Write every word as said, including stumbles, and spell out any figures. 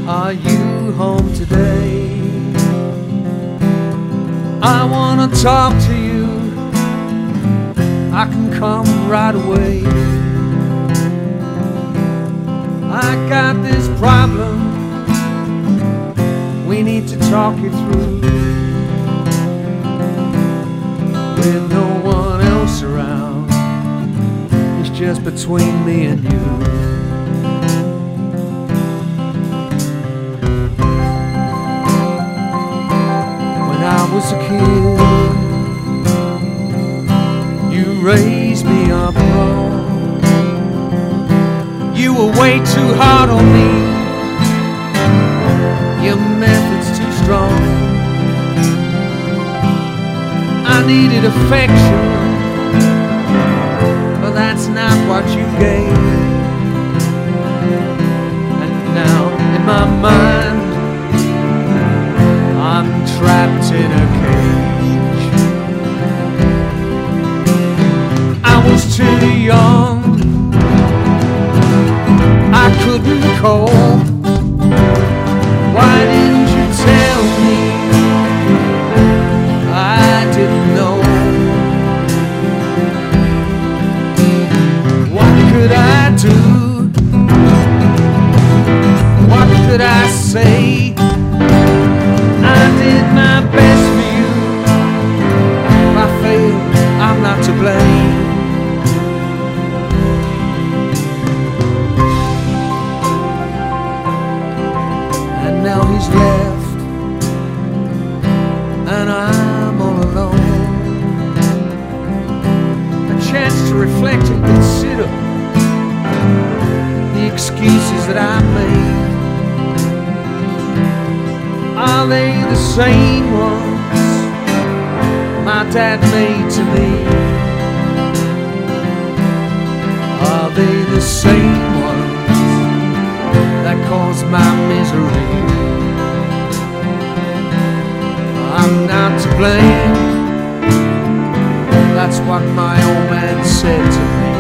Are you home today? I wanna talk to you. I can come right away. I got this problem, we need to talk it through. With no one else around, it's just between me and you. When I was a kid, you raised me up wrong. You were way too hard on me, your method's too strong. I needed affection, but that's not what you gave. And now in my mind, I'm trapped in a cage. I was too young, I couldn't call. Why didn't you tell me? I didn't know. What could I do? What could I say? I did my best for you. If I failed, I'm not to blame. Now he's left, and I'm all alone. A chance to reflect and consider the excuses that I made. Are they the same ones my dad made to me? Are they the same ones that caused my misery? I'm not to blame, that's what my old man said to me.